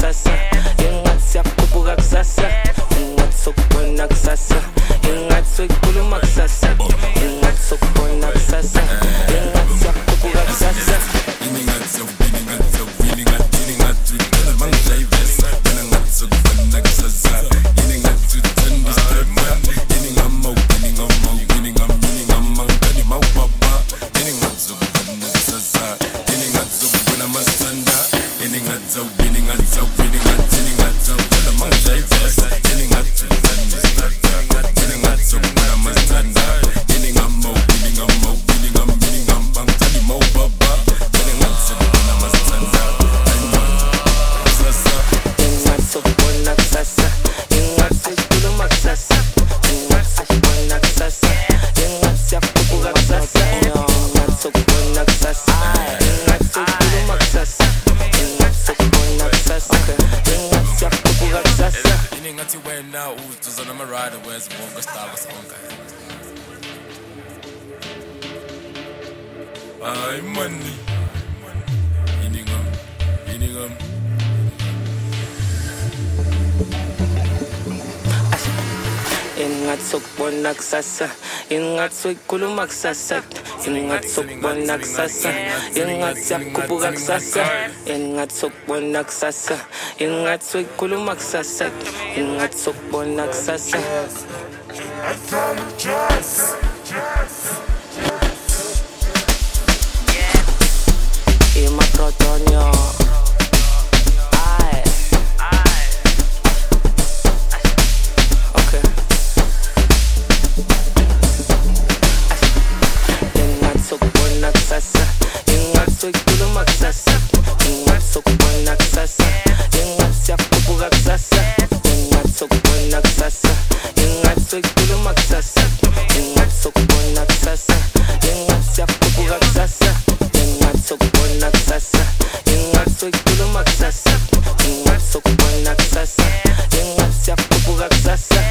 kusasa ingathi siyakhuphuka kusasa ingathi sokubona kusasa ingathi soyikhuluma kusasa ingathi sokubona kusasa ingathi siyakhuphuka kusasa Ay money, iningam. Ingathi sokubona kusasa ingathi soyikhuluma kusasa ingathi sokubona kusasa ingathi siyakhuphuka kusasa ingathi sokubona kusasa ingathi soyikhuluma kusasa ingathi sokubona kusasa Protonio okay ingathi sokubona kusasa ingathi soyikhuluma kusasa ingathi sokubona kusasa ingathi siyakhuphuka kusasa ingathi sokubona kusasa ingathi soyikhuluma kusasa ingathi sokubona kusasa ingathi siyakhuphuka kusasa ingathi sokubona kusasa ingathi soyikhuluma kusasa ingathi sokubona kusasa ingathi siyakhuphuka kusasa